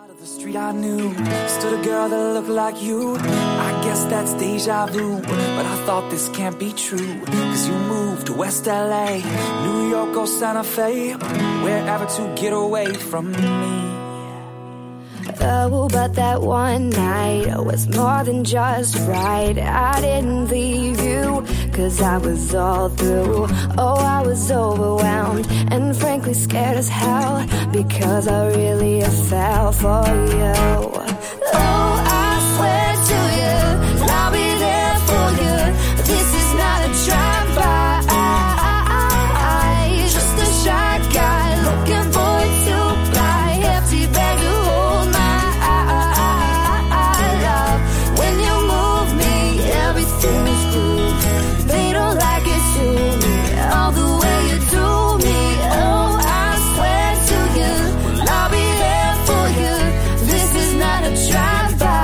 Of the street I knew stood a girl that looked like you. I guess that's deja vu, but I thought this can't be true. Cause you moved to West LA, New York or Santa Fe, wherever to get away from me. Oh, but that one night was more than just right. I didn't leave you, cause I was all through. Oh, I was overwhelmed and frankly scared as hell, because I really fell for you. Oh, I swear to you, I'll be there for you. This is not a drive-by, just a shy guy looking for a two-ply empty bag to hold my love. When you move me, everything is cool. They don't like it to me, all the way you do me. Oh, I swear to you, I'll be there for you. This is not a drive-by.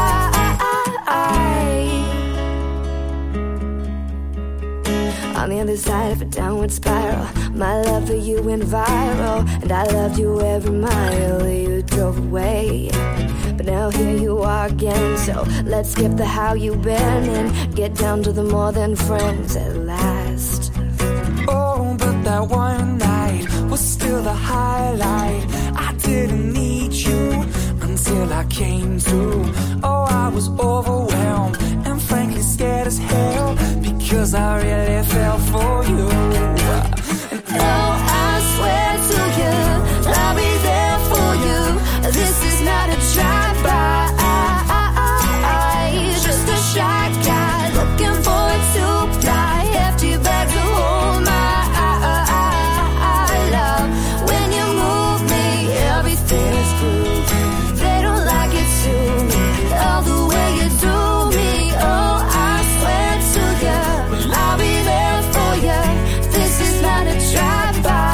On the other side of a downward spiral, my love for you went viral, and I loved you every mile you drove away. But now here you are again, so let's skip the how you been and get down to the more than friends at last. Oh, but that one night was still the highlight. I didn't need you until I came through. Oh, I was overwhelmed and frankly scared as hell, because I really fell for you. And oh, I swear to you, I'll be there for you. This is not a drive-by, just a shy guy looking for a two-ply empty bag to hold my love. When you move me, everything is groove. They don't like it to me, all the way you do me. Oh, I swear to you, I'll be there for you. This is not a drive-by.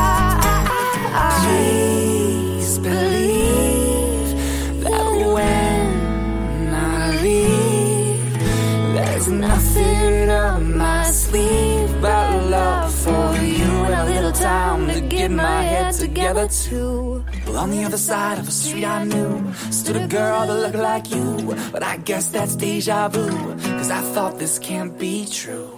please believe that when I leave, there's nothing up my sleeve but love for you, and a little time to get my head together too. Well, on the other side of a street I knew stood a girl that looked like you, but I guess that's deja vu, cause I thought this can't be true.